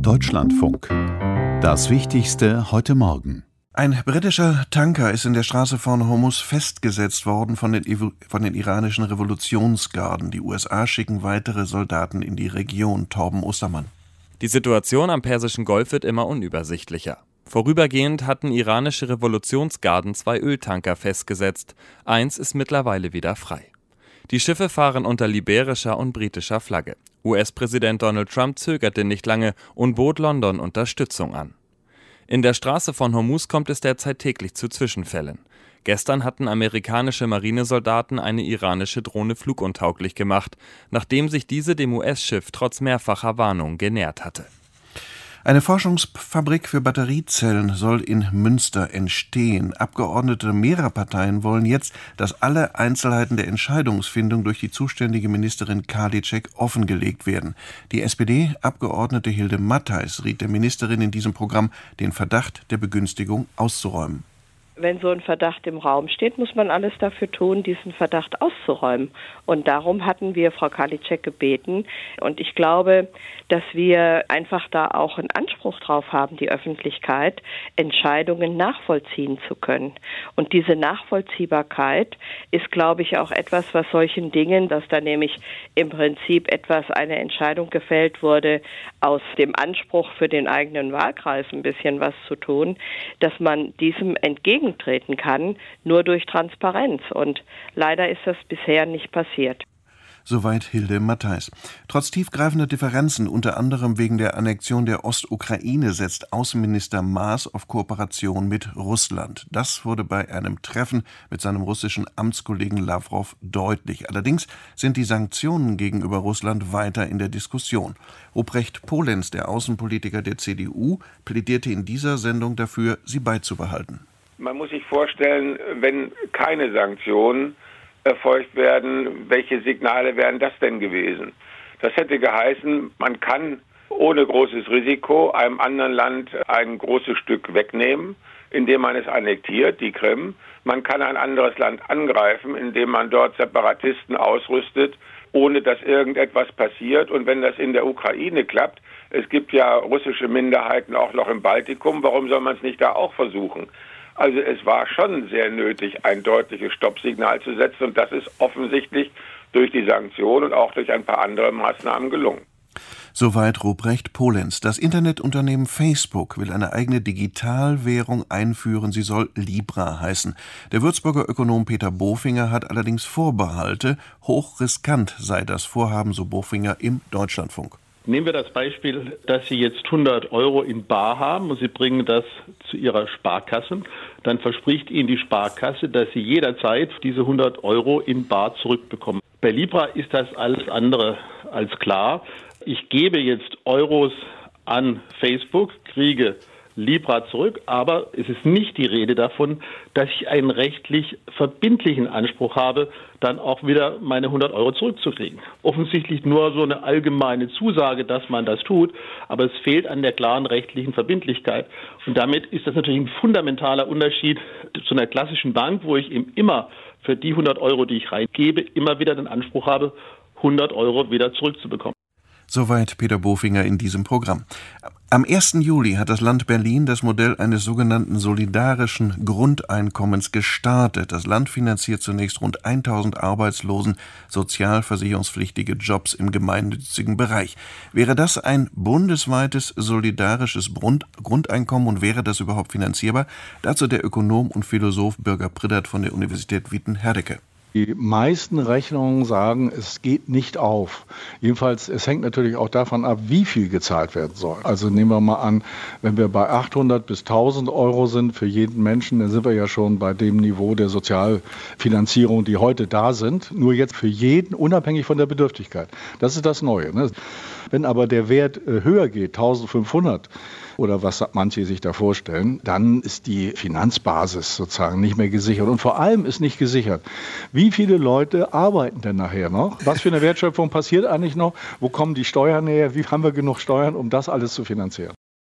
Deutschlandfunk. Das Wichtigste heute Morgen. Ein britischer Tanker ist in der Straße von Hormuz festgesetzt worden von den iranischen Revolutionsgarden. Die USA schicken weitere Soldaten in die Region. Torben Ostermann. Die Situation am Persischen Golf wird immer unübersichtlicher. Vorübergehend hatten iranische Revolutionsgarden 2 Öltanker festgesetzt. Eins ist mittlerweile wieder frei. Die Schiffe fahren unter liberischer und britischer Flagge. US-Präsident Donald Trump zögerte nicht lange und bot London Unterstützung an. In der Straße von Hormuz kommt es derzeit täglich zu Zwischenfällen. Gestern hatten amerikanische Marinesoldaten eine iranische Drohne fluguntauglich gemacht, nachdem sich diese dem US-Schiff trotz mehrfacher Warnung genähert hatte. Eine Forschungsfabrik für Batteriezellen soll in Münster entstehen. Abgeordnete mehrerer Parteien wollen jetzt, dass alle Einzelheiten der Entscheidungsfindung durch die zuständige Ministerin Karliczek offengelegt werden. Die SPD-Abgeordnete Hilde Mattheis riet der Ministerin in diesem Programm, den Verdacht der Begünstigung auszuräumen. Wenn so ein Verdacht im Raum steht, muss man alles dafür tun, diesen Verdacht auszuräumen. Und darum hatten wir Frau Karliczek gebeten. Und ich glaube, dass wir einfach da auch einen Anspruch drauf haben, die Öffentlichkeit, Entscheidungen nachvollziehen zu können. Und diese Nachvollziehbarkeit ist, glaube ich, auch etwas, was solchen Dingen, dass da nämlich im Prinzip eine Entscheidung gefällt wurde, aus dem Anspruch für den eigenen Wahlkreis ein bisschen was zu tun, dass man diesem entgegentreten kann, nur durch Transparenz. Und leider ist das bisher nicht passiert. Soweit Hilde Mattheis. Trotz tiefgreifender Differenzen, unter anderem wegen der Annexion der Ostukraine, setzt Außenminister Maas auf Kooperation mit Russland. Das wurde bei einem Treffen mit seinem russischen Amtskollegen Lawrow deutlich. Allerdings sind die Sanktionen gegenüber Russland weiter in der Diskussion. Ruprecht Polenz, der Außenpolitiker der CDU, plädierte in dieser Sendung dafür, sie beizubehalten. Man muss sich vorstellen, wenn keine Sanktionen erfolgt werden, welche Signale wären das denn gewesen? Das hätte geheißen, man kann ohne großes Risiko einem anderen Land ein großes Stück wegnehmen, indem man es annektiert, die Krim. Man kann ein anderes Land angreifen, indem man dort Separatisten ausrüstet, ohne dass irgendetwas passiert. Und wenn das in der Ukraine klappt, es gibt ja russische Minderheiten auch noch im Baltikum, warum soll man es nicht da auch versuchen? Also es war schon sehr nötig, ein deutliches Stoppsignal zu setzen, und das ist offensichtlich durch die Sanktionen und auch durch ein paar andere Maßnahmen gelungen. Soweit Ruprecht Polenz. Das Internetunternehmen Facebook will eine eigene Digitalwährung einführen. Sie soll Libra heißen. Der Würzburger Ökonom Peter Bofinger hat allerdings Vorbehalte. Hochriskant sei das Vorhaben, so Bofinger im Deutschlandfunk. Nehmen wir das Beispiel, dass Sie jetzt 100 € in bar haben und Sie bringen das zu Ihrer Sparkasse. Dann verspricht Ihnen die Sparkasse, dass Sie jederzeit diese 100 € in bar zurückbekommen. Bei Libra ist das alles andere als klar. Ich gebe jetzt Euros an Facebook, kriege Libra zurück, aber es ist nicht die Rede davon, dass ich einen rechtlich verbindlichen Anspruch habe, dann auch wieder meine 100 € zurückzukriegen. Offensichtlich nur so eine allgemeine Zusage, dass man das tut, aber es fehlt an der klaren rechtlichen Verbindlichkeit. Und damit ist das natürlich ein fundamentaler Unterschied zu einer klassischen Bank, wo ich eben immer für die 100 €, die ich reingebe, immer wieder den Anspruch habe, 100 € wieder zurückzubekommen. Soweit Peter Bofinger in diesem Programm. Am 1. Juli hat das Land Berlin das Modell eines sogenannten solidarischen Grundeinkommens gestartet. Das Land finanziert zunächst rund 1000 Arbeitslosen sozialversicherungspflichtige Jobs im gemeinnützigen Bereich. Wäre das ein bundesweites solidarisches Grundeinkommen und wäre das überhaupt finanzierbar? Dazu der Ökonom und Philosoph Birger Priddert von der Universität Witten-Herdecke. Die meisten Rechnungen sagen, es geht nicht auf. Jedenfalls, es hängt natürlich auch davon ab, wie viel gezahlt werden soll. Also nehmen wir mal an, wenn wir bei 800 bis 1000 € sind für jeden Menschen, dann sind wir ja schon bei dem Niveau der Sozialfinanzierung, die heute da sind. Nur jetzt für jeden, unabhängig von der Bedürftigkeit. Das ist das Neue, ne? Wenn aber der Wert höher geht, 1500 oder was manche sich da vorstellen, dann ist die Finanzbasis sozusagen nicht mehr gesichert. Und vor allem ist nicht gesichert, wie viele Leute arbeiten denn nachher noch? Was für eine Wertschöpfung passiert eigentlich noch? Wo kommen die Steuern her? Wie haben wir genug Steuern, um das alles zu finanzieren?